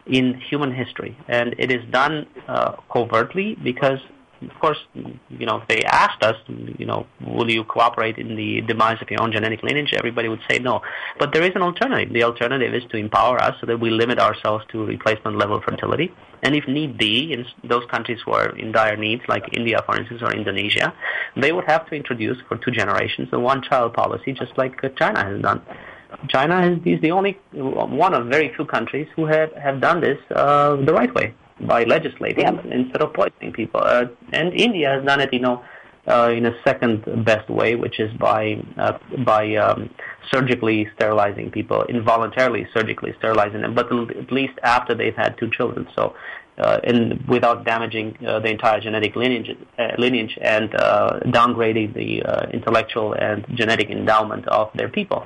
in human history. And it is done uh, covertly because, of course, you know, if they asked us, you know, will you cooperate in the demise of your own genetic lineage, everybody would say no. But there is an alternative. The alternative is to empower us so that we limit ourselves to replacement level fertility. And if need be, in those countries who are in dire needs, like India, for instance, or Indonesia, they would have to introduce for two generations a one-child policy, just like China has done. China is, is the only one of very few countries who have, have done this uh, the right way, by legislating yeah. instead of poisoning people. Uh, and India has done it, you know, uh, in a second best way, which is by uh, by um, surgically sterilizing people, involuntarily surgically sterilizing them, but at least after they've had two children. So, uh, and without damaging uh, the entire genetic lineage, uh, lineage and uh, downgrading the uh, intellectual and genetic endowment of their people.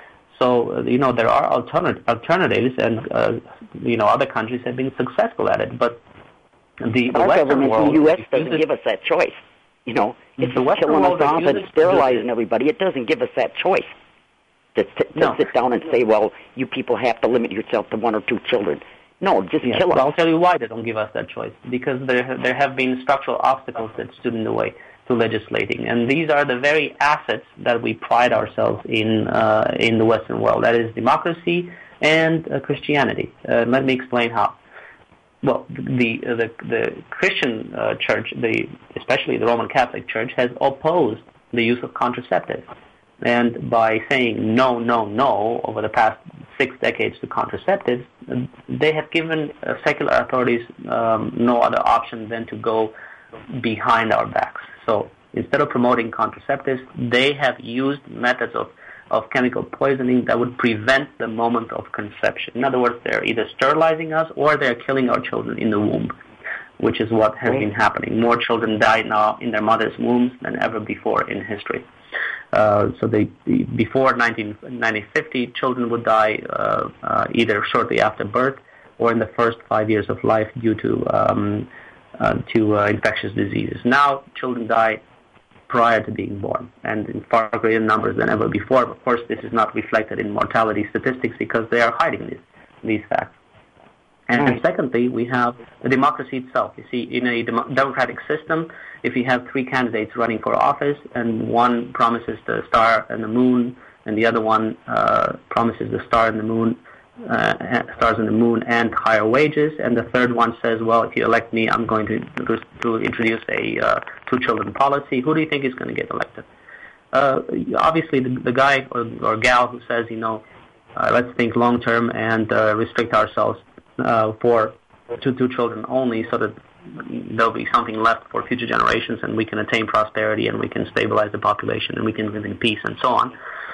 So, you know, there are alternate, alternatives, and, uh, you know, other countries have been successful at it. But the, the Our Western government world... in the U S doesn't give us that choice. You know, it's the killing us off and sterilizing everybody. It doesn't give us that choice to, to, to no. sit down and say, well, you people have to limit yourself to one or two children. No, just yeah, kill us. I'll tell you why they don't give us that choice. Because there, there have been structural obstacles that stood in the way to legislating, and these are the very assets that we pride ourselves in uh, in the Western world. That is democracy and uh, Christianity. Uh, let me explain how. Well, the the, the Christian uh, Church, the especially the Roman Catholic Church, has opposed the use of contraceptives, and by saying no, no, no over the past six decades to contraceptives, they have given uh, secular authorities um, no other option than to go behind our backs. So instead of promoting contraceptives, they have used methods of, of chemical poisoning that would prevent the moment of conception. In other words, they're either sterilizing us or they're killing our children in the womb, which is what has been happening. More children die now in their mother's wombs than ever before in history. Uh, so they, the, before nineteen fifty, children would die uh, uh, either shortly after birth or in the first five years of life due to um, Uh, to uh, infectious diseases. Now, children die prior to being born, and in far greater numbers than ever before. Of course, this is not reflected in mortality statistics because they are hiding these, these facts. And right. secondly, we have the democracy itself. You see, in a dem- democratic system, if you have three candidates running for office, and one promises the star and the moon, and the other one uh, promises the star and the moon, Uh, stars in the moon and higher wages, and the third one says, well, if you elect me, I'm going to to introduce a uh, two-children policy. Who do you think is going to get elected? Uh, obviously, the, the guy or, or gal who says, you know, uh, let's think long-term and uh, restrict ourselves uh, for two, two children only so that there'll be something left for future generations and we can attain prosperity and we can stabilize the population and we can live in peace and so on.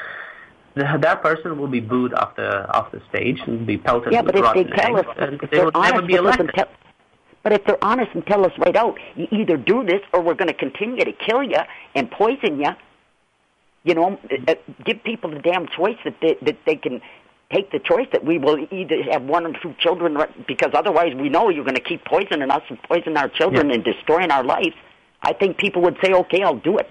That person will be booed off the off the stage and be pelted yeah, with but if they tell eggs, us, and if they will never be elected. Tell, but if they're honest and tell us right out, you either do this or we're going to continue to kill you and poison you. You know, uh, give people the damn choice that they, that they can take the choice that we will either have one or two children, because otherwise we know you're going to keep poisoning us and poisoning our children yeah. and destroying our lives. I think people would say, okay, I'll do it.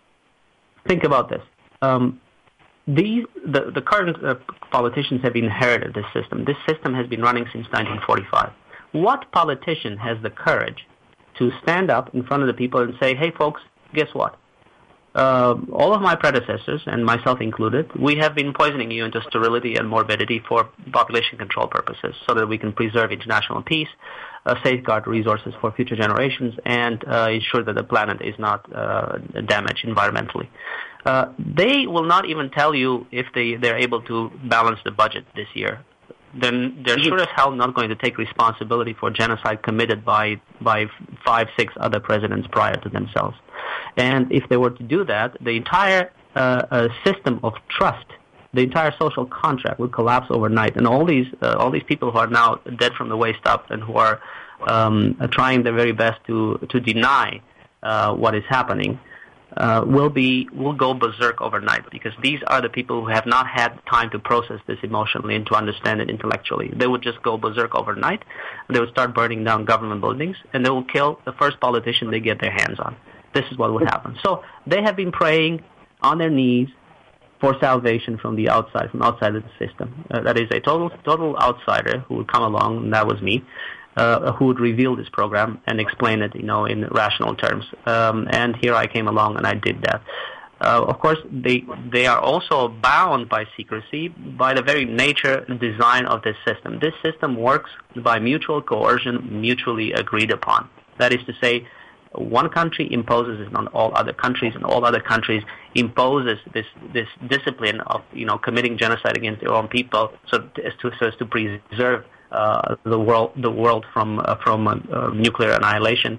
Think about this. Um, These, the, the current uh, politicians have inherited this system. This system has been running since nineteen forty-five. What politician has the courage to stand up in front of the people and say, hey, folks, guess what? Uh, all of my predecessors, and myself included, we have been poisoning you into sterility and morbidity for population control purposes so that we can preserve international peace, uh, safeguard resources for future generations, and uh, ensure that the planet is not uh, damaged environmentally. Uh, they will not even tell you if they, they're able to balance the budget this year. Then they're sure as hell not going to take responsibility for genocide committed by by five, six other presidents prior to themselves. And if they were to do that, the entire uh, uh, system of trust, the entire social contract would collapse overnight. And all these uh, all these people who are now dead from the waist up and who are um, trying their very best to to deny uh, what is happening, Uh, will be will go berserk overnight, because these are the people who have not had time to process this emotionally and to understand it intellectually. They would just go berserk overnight. They would start burning down government buildings, and they will kill the first politician they get their hands on. This is what would happen. So they have been praying on their knees for salvation from the outside, from outside of the system. Uh, that is a total total outsider who would come along, and that was me, uh, who would reveal this program and explain it, you know, in rational terms. Um, and here I came along and I did that. Uh, of course, they they are also bound by secrecy by the very nature and design of this system. This system works by mutual coercion, mutually agreed upon. That is to say, one country imposes it on all other countries, and all other countries imposes this this discipline of, you know, committing genocide against their own people, so as to so as to preserve uh, the world the world from uh, from uh, uh, nuclear annihilation.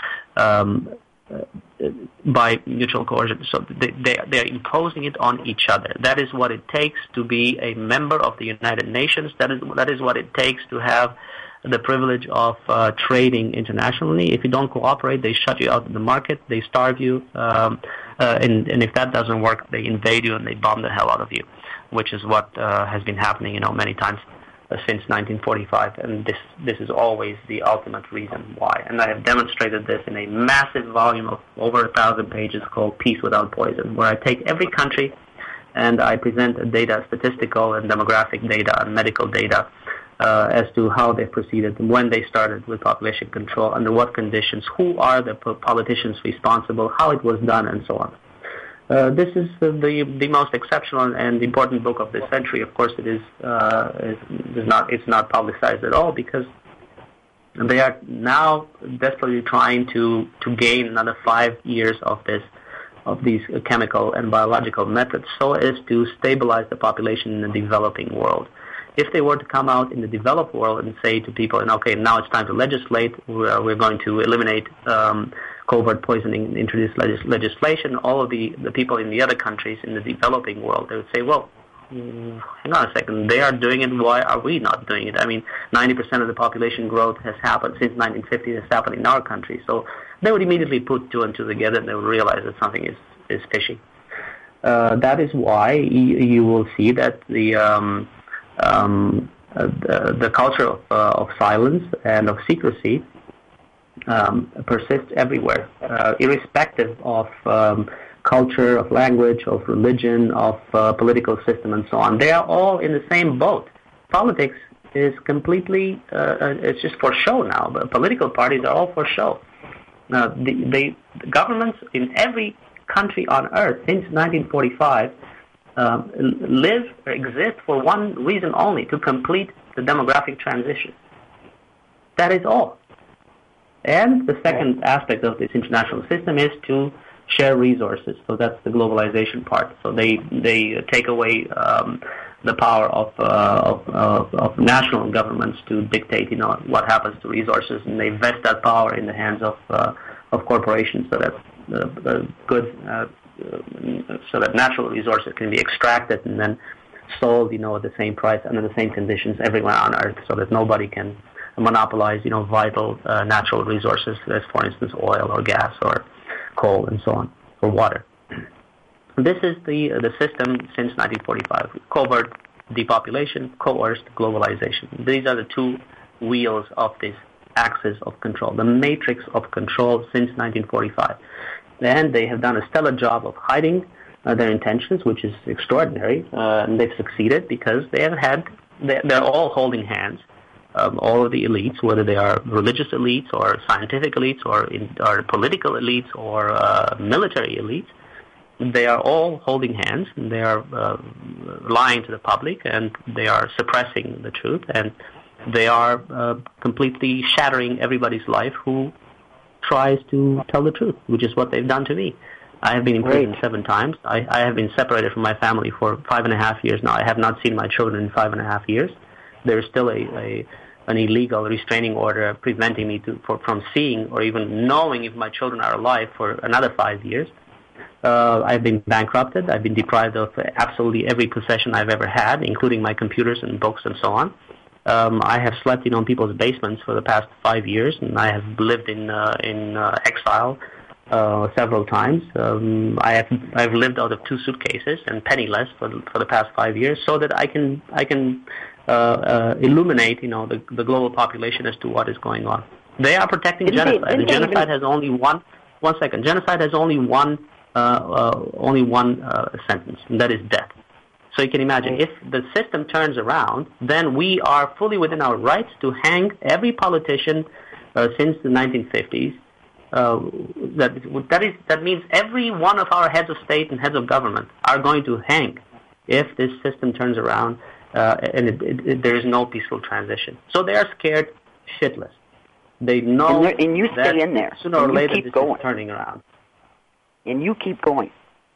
Um, Uh, by mutual coercion. So they, they, they're imposing it on each other. That is what it takes to be a member of the United Nations. That is, that is what it takes to have the privilege of uh, trading internationally. If you don't cooperate, they shut you out of the market, they starve you, um, uh, and, and if that doesn't work, they invade you and they bomb the hell out of you, which is what uh, has been happening, you know, many times since nineteen forty-five, and this this is always the ultimate reason why. And I have demonstrated this in a massive volume of over a thousand pages called Peace Without Poison, where I take every country and I present data, statistical and demographic data and medical data uh, as to how they proceeded, when they started with population control, under what conditions, who are the politicians responsible, how it was done, and so on. Uh, this is the, the the most exceptional and important book of this century. Of course, it is, uh, is not it's not publicized at all because they are now desperately trying to to gain another five years of this of these chemical and biological methods, so as to stabilize the population in the developing world. If they were to come out in the developed world and say to people, okay, now it's time to legislate, we're, we're going to eliminate um, covert poisoning and introduce legis- legislation, all of the, the people in the other countries in the developing world, they would say, well, mm, hang on a second, they are doing it, why are we not doing it? I mean, ninety percent of the population growth has happened since nineteen fifty, has happened in our country. So they would immediately put two and two together and they would realize that something is, is fishy. Uh, that is why you, you will see that the um, um, uh, the, the culture of, uh, of silence and of secrecy Um, persists everywhere, uh, irrespective of um, culture, of language, of religion, of uh, political system, and so on. They are all in the same boat. Politics is completely, uh, it's just for show now, but political parties are all for show. Now, the, they, the governments in every country on earth since nineteen forty-five um, live or exist for one reason only, to complete the demographic transition. That is all. And the second aspect of this international system is to share resources. So that's the globalization part. So they they take away um, the power of, uh, of, of of national governments to dictate, you know, what happens to resources, and they vest that power in the hands of uh, of corporations, so that the, the good uh, so that natural resources can be extracted and then sold, you know, at the same price under the same conditions everywhere on Earth, so that nobody can monopolize, you know, vital uh, natural resources, as for instance oil or gas or coal and so on, or water. This is the uh, the system since nineteen forty-five: covert depopulation, coerced globalization. These are the two wheels of this axis of control, the matrix of control since nineteen forty-five. And they have done a stellar job of hiding uh, their intentions, which is extraordinary, uh, and they've succeeded because they have had they're, they're all holding hands. Um, all of the elites, whether they are religious elites or scientific elites or, in, or political elites or uh, military elites, they are all holding hands. They are uh, lying to the public, and they are suppressing the truth, and they are uh, completely shattering everybody's life who tries to tell the truth, which is what they've done to me. I have been in prison seven times. I, I have been separated from my family for five and a half years now. I have not seen my children in five and a half years. There is still a, a an illegal restraining order preventing me to, for, from seeing or even knowing if my children are alive for another five years. Uh, I've been bankrupted. I've been deprived of absolutely every possession I've ever had, including my computers and books and so on. Um, I have slept, you know, in people's basements for the past five years, and I have lived in uh, in uh, exile uh, several times. Um, I have I've lived out of two suitcases and penniless for the, for the past five years, so that I can I can. Uh, uh, illuminate, you know, the, the global population as to what is going on. They are protecting didn't genocide. They, the genocide even... has only one. One second. Genocide has only one uh, uh, only one uh, sentence, and that is death. So you can imagine, if the system turns around, then we are fully within our rights to hang every politician uh, since the nineteen fifties. Uh, that, that, is, that means every one of our heads of state and heads of government are going to hang if this system turns around uh, and it, it, it, there is no peaceful transition. So they are scared shitless. They know and, and you that stay in there. sooner or and later keep this going. is turning around. And you keep going.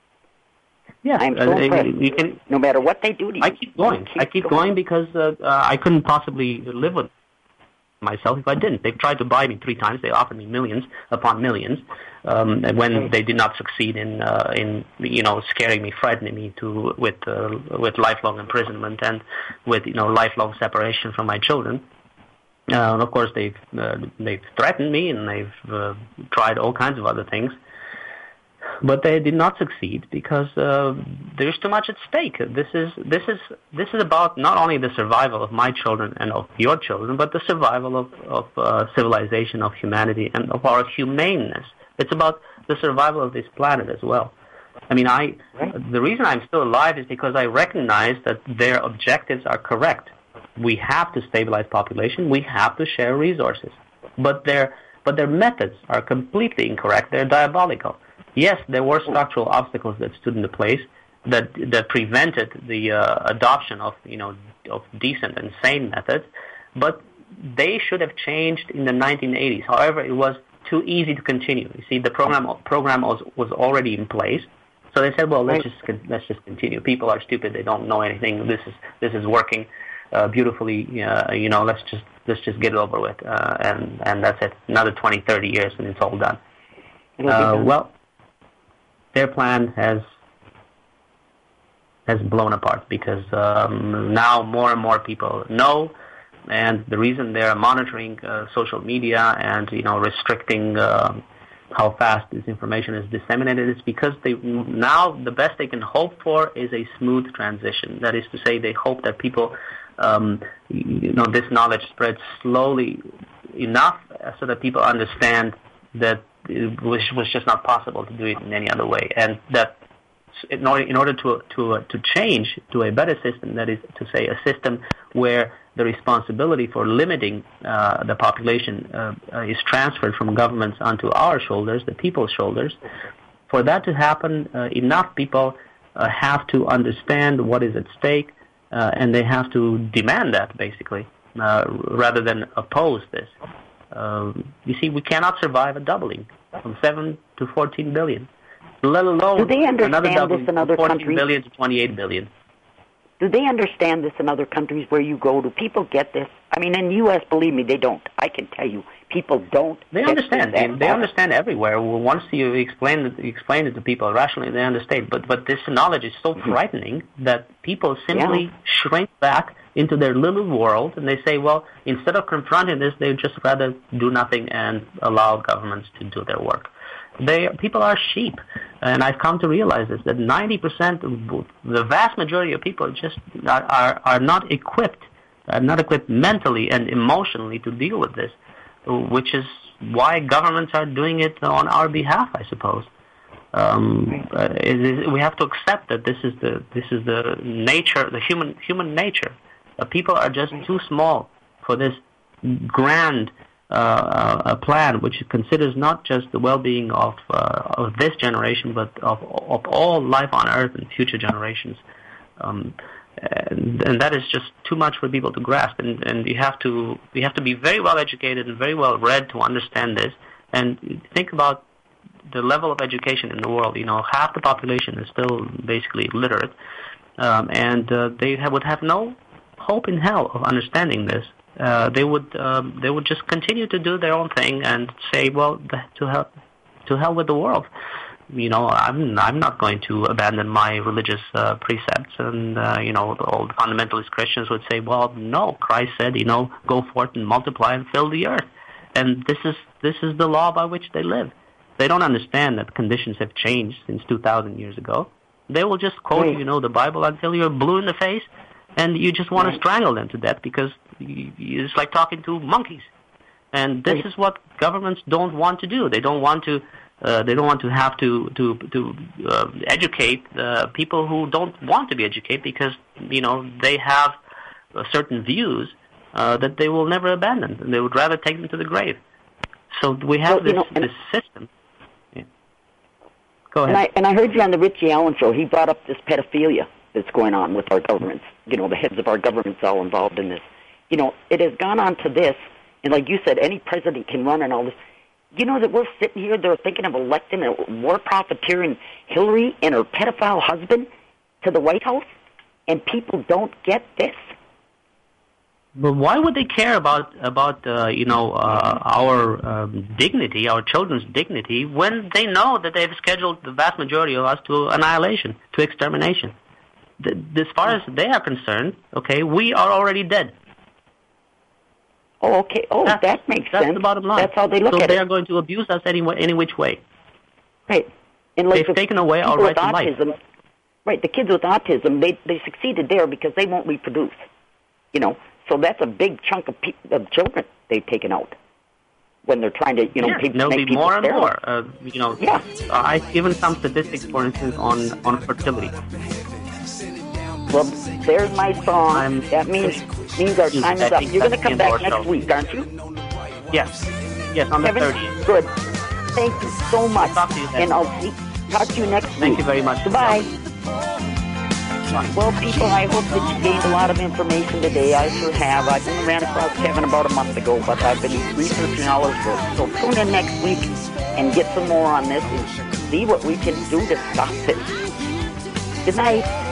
Yeah, I'm so uh, impressed. you can, no matter what they do to you. I keep going. Keep I keep going, going because uh, uh, I couldn't possibly live with myself if I didn't. They've tried to buy me three times. They offered me millions upon millions um, when they did not succeed in, uh, in you know, scaring me, frightening me to with uh, with lifelong imprisonment and with you know lifelong separation from my children. Uh, and of course, they've uh, they've threatened me and they've uh, tried all kinds of other things. But they did not succeed because uh, there's too much at stake. This is this is this is about not only the survival of my children and of your children, but the survival of of uh, civilization, of humanity, and of our humaneness. It's about the survival of this planet as well. I mean, I the reason I'm still alive is because I recognize that their objectives are correct. We have to stabilize population. We have to share resources, but their but their methods are completely incorrect. They're diabolical. Yes, there were structural obstacles that stood into place that that prevented the uh, adoption of you know of decent and sane methods, but they should have changed in the nineteen eighties. However, it was too easy to continue. You see, the program program was, was already in place, so they said, well, let's just let's just continue. People are stupid; they don't know anything. This is this is working uh, beautifully. Uh, you know, let's just let's just get it over with, uh, and and that's it. Another twenty, thirty years, and it's all done. Uh, well. Their plan has has blown apart because um, now more and more people know, and the reason they're monitoring uh, social media and you know restricting uh, how fast this information is disseminated is because they now the best they can hope for is a smooth transition. That is to say, they hope that people um, you know this knowledge spreads slowly enough so that people understand that. It was, was just not possible to do it in any other way, and that in order, in order to to uh, to change to a better system, that is to say, a system where the responsibility for limiting uh, the population uh, uh, is transferred from governments onto our shoulders, the people's shoulders. For that to happen, uh, enough people uh, have to understand what is at stake, uh, and they have to demand that basically, uh, rather than oppose this. Uh, you see, we cannot survive a doubling from seven to fourteen billion, let alone Do they understand another doubling this in other from fourteen countries? billion to twenty-eight billion. Do they understand this in other countries where you go? Do people get this? I mean, in the U S, believe me, they don't. I can tell you, people don't. They get understand. This They, they far. understand everywhere. Once you explain it, explain it to people rationally, they understand. But but this knowledge is so Mm-hmm. frightening that people simply Yeah. shrink back into their little world, and they say, well, instead of confronting this, they just rather do nothing and allow governments to do their work. They people are sheep, and I've come to realize this, that ninety percent, of the vast majority of people just are, are, are not equipped, are not equipped mentally and emotionally to deal with this, which is why governments are doing it on our behalf, I suppose. Um, uh, it is, we have to accept that this is the this is the nature, the human human nature. Uh, people are just too small for this grand uh, a plan which considers not just the well-being of uh, of this generation, but of of all life on Earth and future generations. Um, and, and that is just too much for people to grasp. And, and you have to you have to be very well educated and very well read to understand this. And think about the level of education in the world. You know, half the population is still basically illiterate, um, and uh, they have, would have no hope in hell of understanding this. Uh, they would um, they would just continue to do their own thing and say, well, to hell, to hell with the world. You know, I'm I'm not going to abandon my religious uh, precepts, and uh, you know, all the fundamentalist Christians would say, well, no, Christ said, you know, go forth and multiply and fill the earth, and this is this is the law by which they live. They don't understand that conditions have changed since two thousand years ago. They will just quote, right. you know, the Bible until you're blue in the face, and you just want right. to strangle them to death because you, it's like talking to monkeys. And this right. is what governments don't want to do. They don't want to Uh, they don't want to have to to to uh, educate uh, people who don't want to be educated because you know they have uh, certain views uh, that they will never abandon, and they would rather take them to the grave. So we have well, this know, this system. Yeah. Go ahead. And I and I heard you on the Richie Allen show. He brought up this pedophilia that's going on with our governments. You know, the heads of our governments all involved in this. You know, it has gone on to this, and like you said, any president can run and all this. You know that we're sitting here, they're thinking of electing a war profiteering Hillary and her pedophile husband to the White House, and people don't get this. But why would they care about about uh, you know uh, our um, dignity, our children's dignity, when they know that they've scheduled the vast majority of us to annihilation, to extermination? The, as far as they are concerned, okay, we are already dead. Oh, okay. Oh, that's, that makes that's sense. That's the bottom line. That's how they look so at they it. So they are going to abuse us any, any which way. Right. And like They've taken away our right to life. Right. The kids with autism, they they succeeded there because they won't reproduce. You know, so that's a big chunk of, pe- of children they've taken out when they're trying to, you know, yeah, pe- there'll make be more and sterile. more. Uh, you know, yeah. uh, I've given some statistics, for instance, on on fertility. Well, there's my song. I'm, that means means our time is up. You're going to come back next show. week, aren't you? Yes. Yes, on Kevin, the thirtieth. Good. Thank you so much. I'll talk to you then. And I'll see, talk to you next week. Thank you very much. Goodbye. Well, people, I hope that you gained a lot of information today. I sure have. I ran across Kevin about a month ago, but I've been researching all his books. So tune in next week and get some more on this and see what we can do to stop this. Good night.